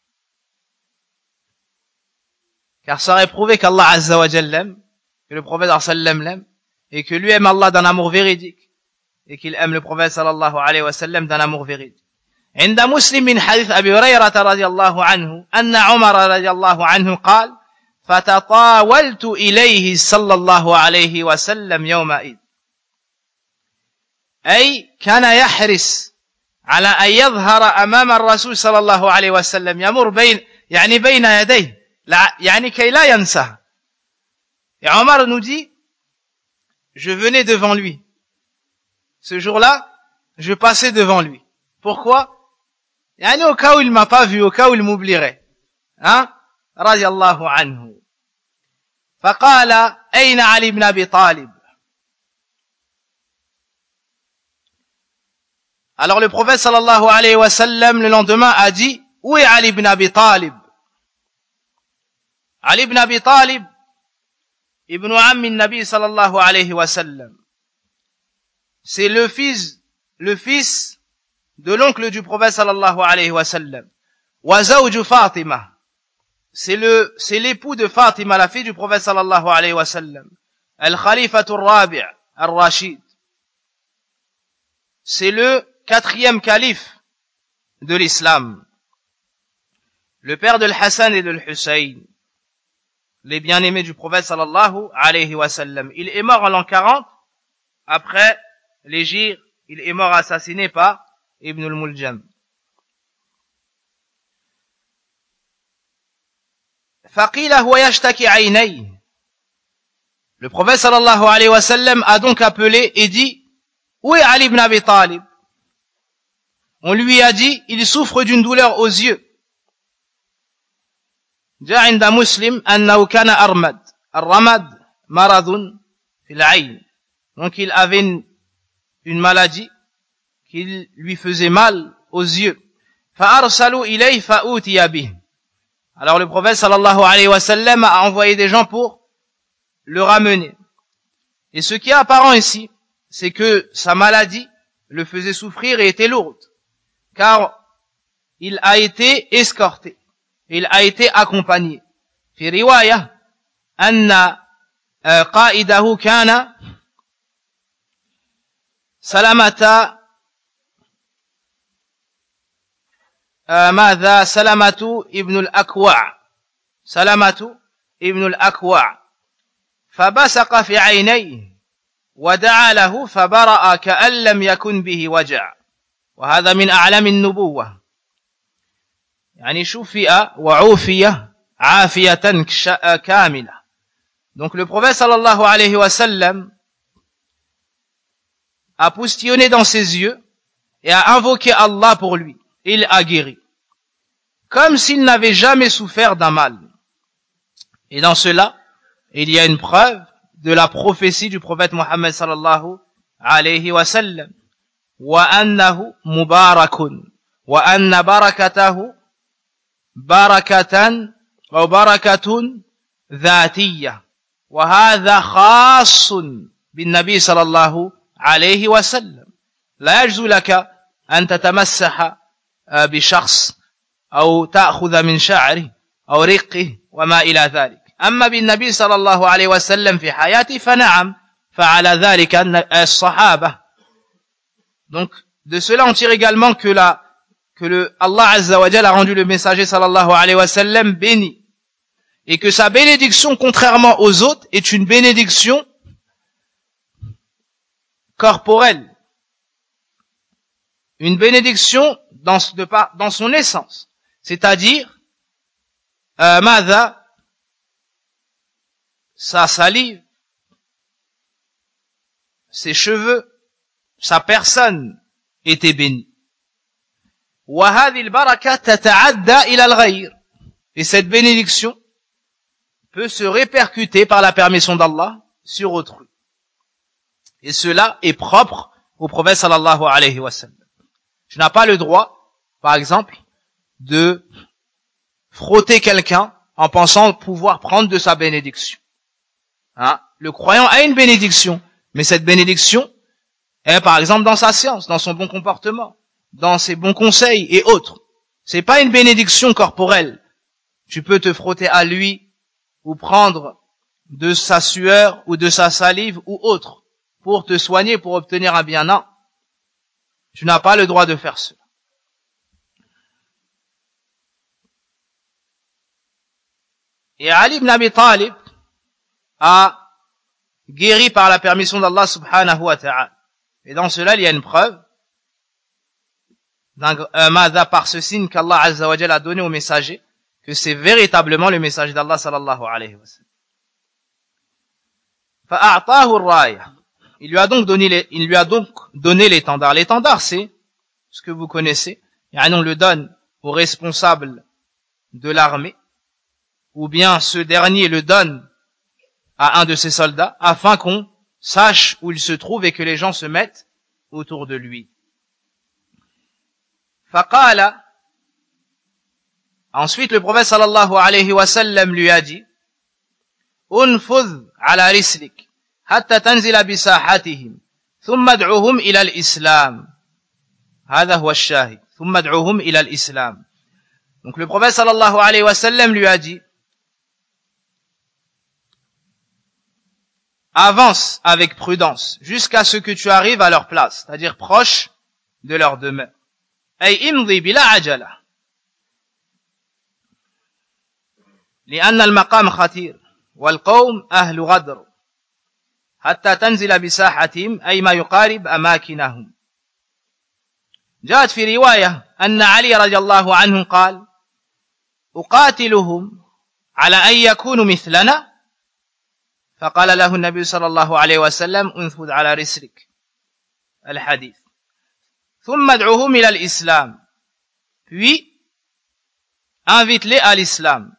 Car ça aurait prouvé qu'Allah Azza wa Jalla l'aime, que le prophète sallam l'aime, et que lui aime Allah d'un amour véridique, et qu'il aime le prophète sallallahu alayhi wa sallam d'un amour véridique. عند مسلم من حديث أبي هريرة رضي الله عنه أن عمر رضي الله عنه قال فتطاولت إليه صلى الله عليه وسلم يومئذ. أي كان يحرص على أن يظهر أمام الرسول صلى الله عليه وسلم يمر بين يعني بين يديه يعني كي لا ينسى. Et Omar nous dit, je venais devant lui. Ce jour-là, je passais devant lui. Pourquoi? يعني au cas où il m'a pas vu, au cas où il m'oublierait. Hein? رضي الله عنه. فقال أين علي بن أبي طالب. Alors le prophète sallallahu alayhi wa sallam le lendemain a dit, où est Ali ibn Abi Talib? Ali ibn Abi Talib, ibn Ammi Nabi sallallahu alayhi wa sallam. C'est le fils, le fils de l'oncle du prophète sallallahu alayhi wa sallam. Wa zawju Fatima. C'est le, c'est l'époux de Fatima, la fille du prophète sallallahu alayhi wa sallam. Al-Khalifatu al-Rabi' al-Rashid. C'est le quatrième calife de l'islam. le père de l'Hassan et de l'Hussein, les bien-aimés du prophète sallallahu alayhi wa sallam. Il est mort en l'an quarante, après l'hégire, il est mort assassiné par Ibn al-Muljam. Faqila huwa yashtaki aynayhi. Le prophète sallallahu alayhi wa sallam a donc appelé et dit, où est Ali ibn Abi Talib? On lui a dit, il souffre d'une douleur aux yeux. جاء عند مسلم أنه كان أرمد. الرمد مرض في العين. Donc il avait une, une maladie qui lui faisait mal aux yeux. فأرسلوا إليه فأوتي به. Alors le prophète sallallahu alayhi wa sallam a envoyé des gens pour le ramener. Et ce qui est apparent ici, c'est que sa maladie le faisait souffrir et était lourde. Car il a été escorté. Il a été accompagné. في رواية أن قائده كان سلامة ماذا سلامة ابن الأكوع سلامة ابن الأكوع فبصق في عينيه ودعا له فبرأ كأن لم يكن به وجع وهذا من أعلام النبوة يعني شفئ وعوفي عافية كاملة. Donc le prophète sallallahu alayhi wa sallam a postillonné dans ses yeux et a invoqué Allah pour lui. Il a guéri, comme s'il n'avait jamais souffert d'un mal. Et dans cela, il y a une preuve de la prophétie du prophète Mohammed sallallahu alayhi wa sallam. Wa annahu mubarakun wa anna barakatahu barakatan ou barakatun dhatiyya wa hadha khassun bin nabi sallallahu alayhi wa sallam. La yajzu laka an tatamassaha بشخص أو تأخذ من شعره أو رقه وما إلى ذلك. أما بالنبي صلى الله عليه وسلم في حياته فنعم فعلى ذلك الصحابة. Donc de cela on tire également que la que le Allah Azza wa Jalla a rendu le messager sallallahu alayhi wa sallam béni et que sa bénédiction contrairement aux autres est une bénédiction corporelle, une bénédiction dans, de, dans son essence, c'est-à-dire euh, Mada, sa salive, ses cheveux, sa personne était bénie. Et cette bénédiction peut se répercuter par la permission d'Allah sur autrui. Et cela est propre au prophète sallallahu alayhi wa sallam. Tu n'as pas le droit, par exemple, de frotter quelqu'un en pensant pouvoir prendre de sa bénédiction. Hein? Le croyant a une bénédiction, mais cette bénédiction est, par exemple, dans sa science, dans son bon comportement, dans ses bons conseils et autres. C'est pas une bénédiction corporelle. Tu peux te frotter à lui ou prendre de sa sueur ou de sa salive ou autre pour te soigner, pour obtenir un bien. Non. Tu n'as pas le droit de faire cela. Et Ali ibn Abi Talib a guéri par la permission d'Allah subhanahu wa ta'ala. Et dans cela, il y a une preuve euh, par ce signe qu'Allah Azza wa Jalla a donné au messager, que c'est véritablement le messager d'Allah sallallahu alayhi wa sallam. Fa'a'tahu ar-raya. Il lui a donc donné les, il lui a donc donné l'étendard. L'étendard, c'est ce que vous connaissez. Et on le donne au responsable de l'armée, ou bien ce dernier le donne à un de ses soldats, afin qu'on sache où il se trouve et que les gens se mettent autour de lui. Faqala. Ensuite, le prophète sallallahu alayhi wa sallam lui a dit, Unfudh ala rislik. حتى تنزل بساحتهم ثم ادعوهم إلى الإسلام. هذا هو الشاهد. ثم ادعوهم إلى الإسلام. Donc le prophète sallallahu alayhi wa sallam lui a dit, avance avec prudence jusqu'à ce que tu arrives à leur place, c'est-à-dire proche de leur demeure. أي امضي بلا عجلة. لأن المقام خطير والقوم أهل غدر حتى تنزل بساحتهم أي ما يقارب أماكنهم. جاءت في رواية أن علي رضي الله عنه قال أقاتلهم على أن يكونوا مثلنا؟ فقال له النبي صلى الله عليه وسلم انفذ على رسلك الحديث. ثم ادعوهم إلى الإسلام, puis invite-les à l'islam.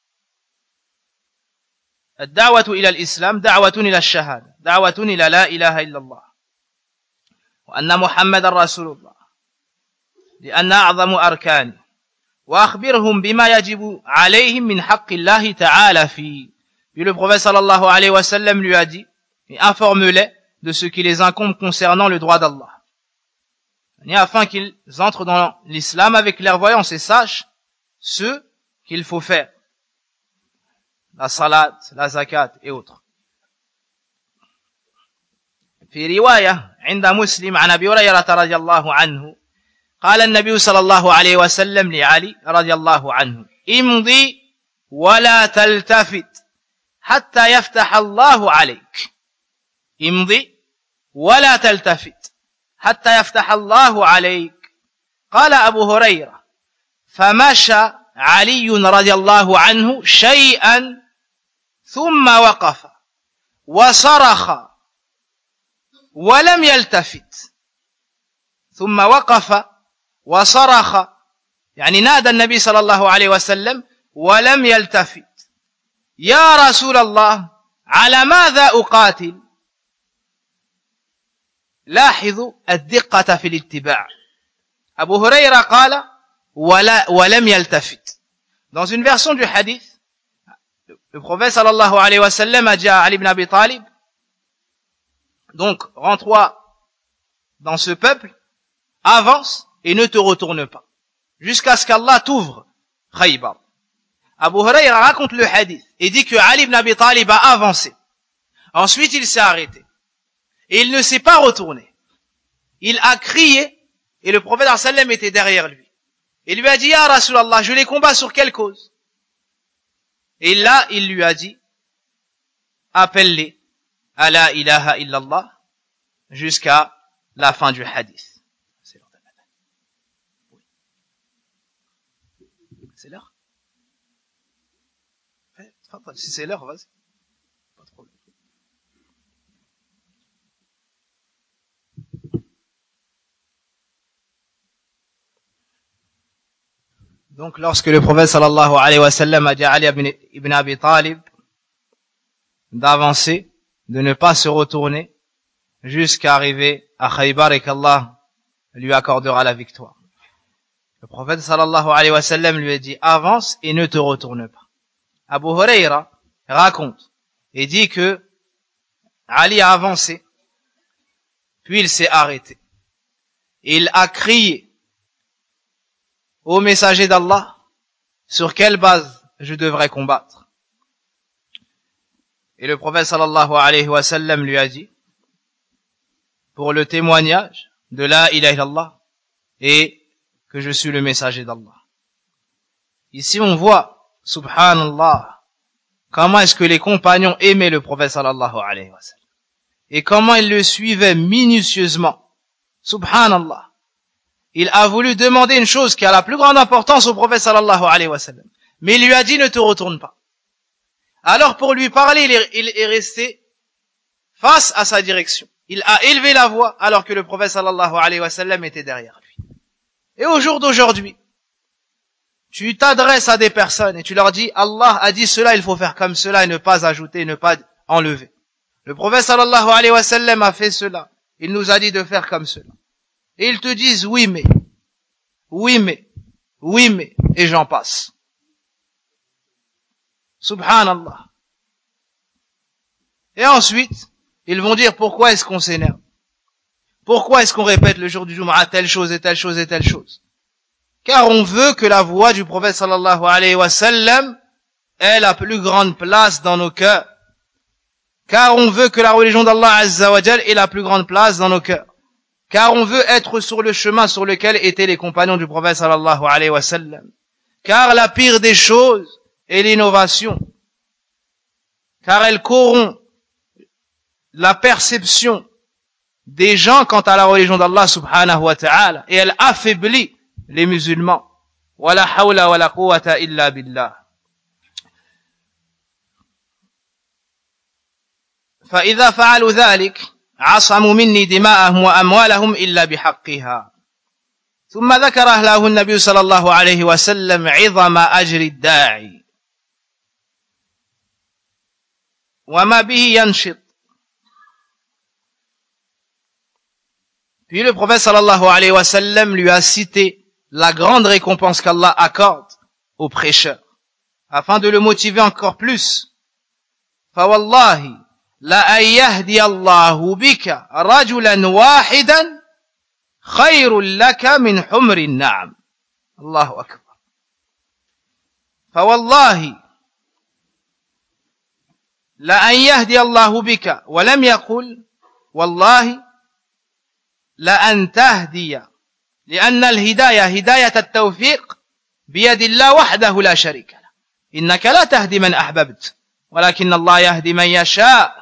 الدعوة إلى الإسلام دعوة إلى الشهادة, دعوة إلى لا إله إلا الله وأن محمد رسول الله لأن أعظم أركانه, وأخبرهم بما يجب عليهم من حق الله تعالى فيه. Puis le prophète sallallahu alayhi wa sallam lui a dit, et informe-les de ce qui les incombe concernant le droit d'Allah, et afin qu'ils entrent dans l'islam avec clairvoyance et sachent ce qu'il faut faire, la salat, la zakat et autres. في رواية عند مسلم عن أبي هريرة رضي الله عنه قال النبي صلى الله عليه وسلم لعلي رضي الله عنه امضي ولا تلتفت حتى يفتح الله عليك, امضي ولا تلتفت حتى يفتح الله عليك. قال أبو هريرة فمشى علي رضي الله عنه شيئا ثم وقف وصرخ ولم يلتفت, ثم وقف وصرخ يعني نادى النبي صلى الله عليه وسلم ولم يلتفت يا رسول الله على ماذا أقاتل؟ لاحظوا الدقة في الاتباع. Abu Huraira قال ولا ولم يلتفت. Dans une version du hadith, le prophète sallallahu alayhi wa sallam a dit à Ali ibn Abi Talib, donc rends-toi dans ce peuple, avance et ne te retourne pas jusqu'à ce qu'Allah t'ouvre Khaybar. Abu Huraira raconte le hadith et dit que Ali ibn Abi Talib a avancé. Ensuite, il s'est arrêté. Et il ne s'est pas retourné. Il a crié et le prophète sallallahu alayhi wa sallam était derrière lui. Il lui a dit, Ya Rasulallah, je les combats sur quelle cause? Et là, il lui a dit, appelle-les à la ilaha illallah jusqu'à la fin du hadith. C'est l'heure. C'est l'heure? Si c'est l'heure, vas-y. Pas de problème. Donc, lorsque le prophète sallallahu alayhi wa sallam a dit à Ali ibn Abi Talib d'avancer, de ne pas se retourner jusqu'à arriver à Khaybar et qu'Allah lui accordera la victoire. Le prophète sallallahu alayhi wa sallam lui a dit avance et ne te retourne pas. Abu Huraira raconte et dit que Ali a avancé, puis il s'est arrêté. Il a crié au messager d'Allah, sur quelle base je devrais combattre? Et le prophète sallallahu alayhi wa sallam lui a dit, pour le témoignage de la ilaha illallah et que je suis le messager d'Allah. Ici on voit, subhanallah, comment est-ce que les compagnons aimaient le prophète sallallahu alayhi wa sallam et comment ils le suivaient minutieusement. Subhanallah. Il a voulu demander une chose qui a la plus grande importance au prophète sallallahu alayhi wa sallam, mais il lui a dit ne te retourne pas. Alors pour lui parler, il est, il est resté face à sa direction. Il a élevé la voix alors que le prophète sallallahu alayhi wa sallam était derrière lui. Et au jour d'aujourd'hui, tu t'adresses à des personnes et tu leur dis Allah a dit cela, il faut faire comme cela et ne pas ajouter, ne pas enlever. Le prophète sallallahu alayhi wa sallam a fait cela. Il nous a dit de faire comme cela. Et ils te disent oui mais, oui mais, oui mais, et j'en passe. Subhanallah. Et ensuite, ils vont dire pourquoi est-ce qu'on s'énerve? Pourquoi est-ce qu'on répète le jour du Jumu'ah telle chose et telle chose et telle chose? Car on veut que la voix du prophète sallallahu alayhi wa sallam ait la plus grande place dans nos cœurs. Car on veut que la religion d'Allah azza wa jal ait la plus grande place dans nos cœurs. Car on veut être sur le chemin sur lequel étaient les compagnons du prophète sallallahu alayhi wa sallam. Car la pire des choses et l'innovation, car elle corrompt la perception des gens quant à la religion d'Allah subhanahu wa ta'ala, et elle affaiblit les musulmans. Wala hawla wala quwwata illa billah. فإذا فعلوا ذلك عصموا مني دماءهم وأموالهم إلا بحقها. ثم ذكر له النبي صلى الله عليه وسلم عظم أجر الداعي وما به ينشط. Puis le prophète sallallahu alayhi wa sallam lui a cité la grande récompense qu'Allah accorde aux prêcheurs, afin de le motiver encore plus. فوالله لأن يهدي الله بك رجلا واحدا خير لك من حمر النعم. الله أكبر. فوالله لأن يهدي الله بك، ولم يقل والله لأن تهدي، لأن الهداية هداية التوفيق بيد الله وحده لا شريك له. إنك لا تهدي من أحببت ولكن الله يهدي من يشاء.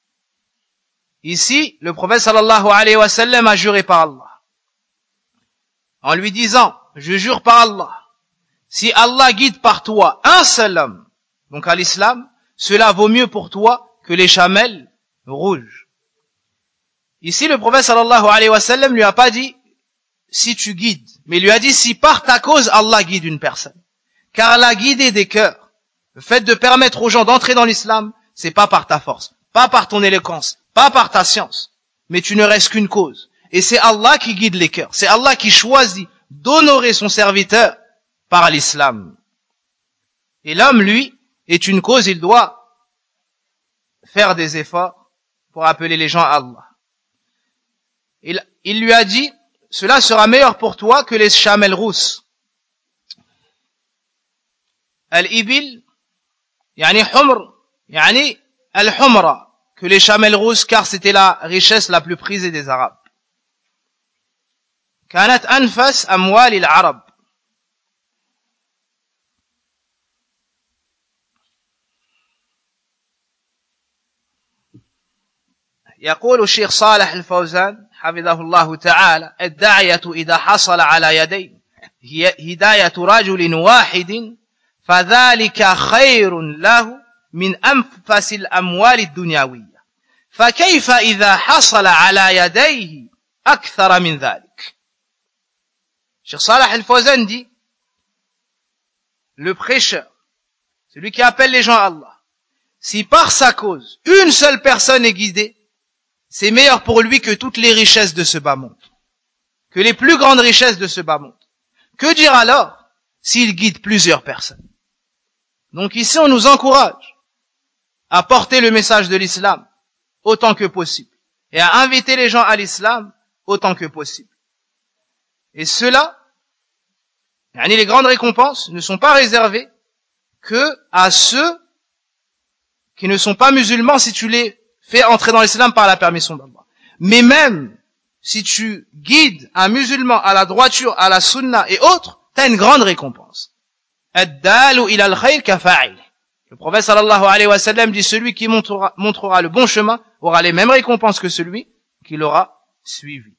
Ici, le prophète sallallahu alayhi wa sallam a juré par Allah, en lui disant, je jure par Allah, si Allah guide par toi un seul homme, donc à l'islam, cela vaut mieux pour toi que les chamelles rouges. Ici, le prophète sallallahu alayhi wa sallam lui a pas dit si tu guides, mais lui a dit si par ta cause Allah guide une personne. Car la guider des cœurs, le fait de permettre aux gens d'entrer dans l'islam, c'est pas par ta force, pas par ton éloquence, pas par ta science, mais tu ne restes qu'une cause. Et c'est Allah qui guide les cœurs, c'est Allah qui choisit d'honorer son serviteur par l'islam. Et l'homme, lui, est une cause, il doit faire des efforts pour appeler les gens à Allah. Il, il lui a dit, cela sera meilleur pour toi que les chamelles rousses. Al-ibil, yani humr, yani al-humra, que les chamelles rousses, car c'était la richesse la plus prisée des Arabes. كانت أنفس أموال العرب. يقول الشيخ صالح الفوزان حفظه الله تعالى الداعية إذا حصل على يديه هداية رجل واحد فذلك خير له من أنفس الأموال الدنيوية فكيف إذا حصل على يديه أكثر من ذلك. Cheikh Salah al-Fawzan dit, le prêcheur, celui qui appelle les gens à Allah, si par sa cause une seule personne est guidée, c'est meilleur pour lui que toutes les richesses de ce bas monde, que les plus grandes richesses de ce bas monde. Que dire alors s'il guide plusieurs personnes? Donc ici on nous encourage à porter le message de l'islam autant que possible et à inviter les gens à l'islam autant que possible. Et cela, les grandes récompenses ne sont pas réservées que à ceux qui ne sont pas musulmans si tu les fais entrer dans l'islam par la permission d'Allah. Mais même si tu guides un musulman à la droiture, à la sunna et autres, tu as une grande récompense. Ad-dalu ila al-khayr kafa'il. Le prophète sallallahu alayhi wa sallam dit celui qui montrera, montrera le bon chemin aura les mêmes récompenses que celui qui l'aura suivi.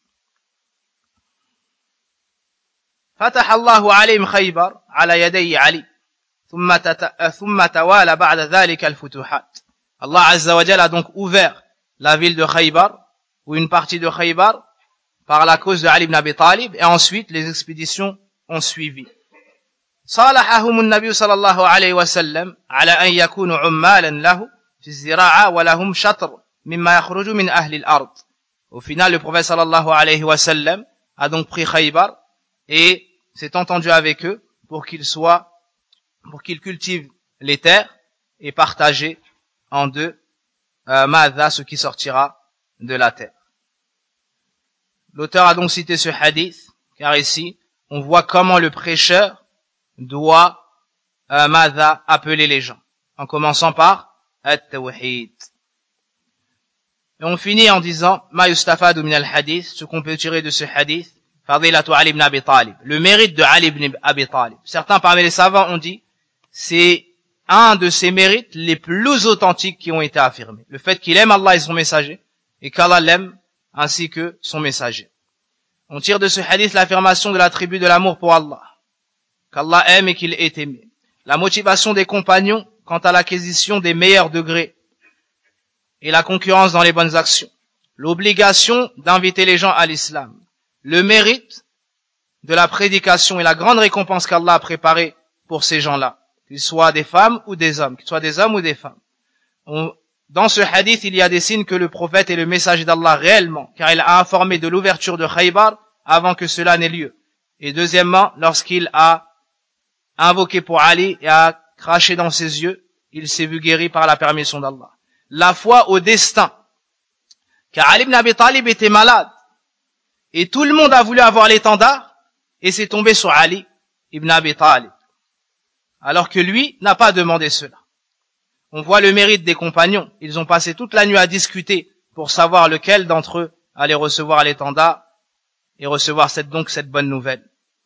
فتح الله عليهم خيبر على يدي علي ثم ثم توالى بعد ذلك الفتوحات. Allah Azza wa Jalla a donc ouvert la ville de Khaybar ou une partie de Khaybar par la cause de Ali ibn Abi Talib et ensuite les expéditions ont suivi. صالحهم النبي صلى الله عليه وسلم على أن يكونوا عمالا له في الزراعة ولهم شطر مما يخرج من أهل الأرض. Au final, le prophète sallallahu alayhi wa sallam a donc pris Khaybar et s'est entendu avec eux pour qu'ils soient, pour qu'ils cultivent les terres et partagent en deux, euh, madha, ce qui sortira de la terre. L'auteur a donc cité ce hadith, car ici, on voit comment le prêcheur doit, euh, madha, appeler les gens, en commençant par at-tawhid. Et on finit en disant, ma yustafadu min al-hadith, ce qu'on peut tirer de ce hadith, Fadilatu Ali ibn Abi Talib, le mérite de Ali ibn Abi Talib. Certains parmi les savants ont dit, c'est un de ses mérites les plus authentiques qui ont été affirmés. Le fait qu'il aime Allah et son messager, et qu'Allah l'aime ainsi que son messager. On tire de ce hadith l'affirmation de l'attribut de l'amour pour Allah, qu'Allah aime et qu'il est aimé. La motivation des compagnons quant à l'acquisition des meilleurs degrés et la concurrence dans les bonnes actions. L'obligation d'inviter les gens à l'islam. Le mérite de la prédication et la grande récompense qu'Allah a préparée pour ces gens-là, qu'ils soient des femmes ou des hommes, qu'ils soient des hommes ou des femmes. On, dans ce hadith, il y a des signes que le prophète est le messager d'Allah réellement, car il a informé de l'ouverture de Khaybar avant que cela n'ait lieu. Et deuxièmement, lorsqu'il a invoqué pour Ali et a craché dans ses yeux, il s'est vu guéri par la permission d'Allah. La foi au destin, car Ali ibn Abi Talib était malade, et tout le monde a voulu avoir l'étendard, et c'est tombé sur Ali ibn Abi Talib, alors que lui n'a pas demandé cela. On voit le mérite des compagnons. Ils ont passé toute la nuit à discuter pour savoir lequel d'entre eux allait recevoir l'étendard et recevoir cette, donc cette bonne nouvelle.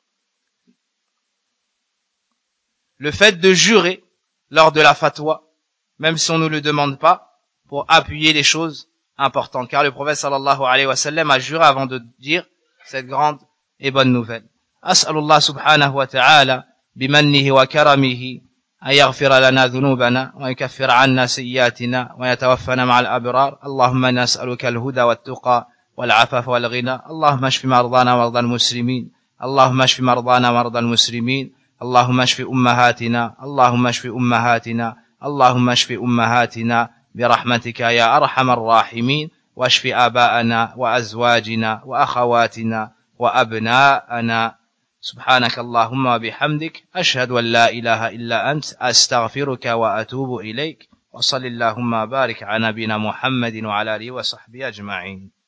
Le fait de jurer lors de la fatwa, même si on ne nous le demande pas, pour appuyer les choses importantes. Car le prophète sallallahu alayhi wa sallam a juré avant de dire cette grande et bonne nouvelle. As'alullah subhanahu wa ta'ala bimannihi wa karamihi أن يغفر لنا ذنوبنا ويكفر عنا سيئاتنا ويتوفنا مع الأبرار. اللهم نسألك الهدى والتقى والعفاف والغنى. اللهم اشف مرضانا ومرضى المسلمين. اللهم اشف مرضانا ومرضى المسلمين. اللهم اشف أمهاتنا. اللهم اشف أمهاتنا. اللهم اشف أمهاتنا برحمتك يا أرحم الراحمين. واشف آباءنا وأزواجنا وأخواتنا وأبناءنا. سبحانك اللهم وبحمدك أشهد أن لا إله إلا أنت أستغفرك وأتوب إليك وصل اللهم وبارك على نبينا محمد وعلى آله وصحبه أجمعين.